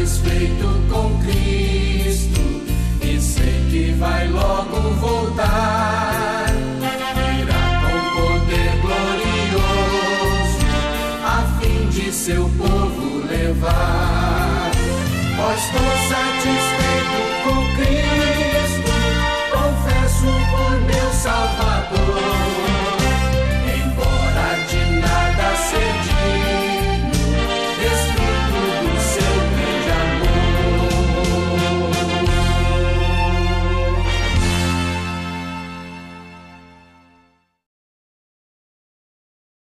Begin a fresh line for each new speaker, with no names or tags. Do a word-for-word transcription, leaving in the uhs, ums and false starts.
satisfeito com Cristo e sei que vai logo voltar. Virá com poder glorioso a fim de seu povo levar. Pois estou satisfeito com Cristo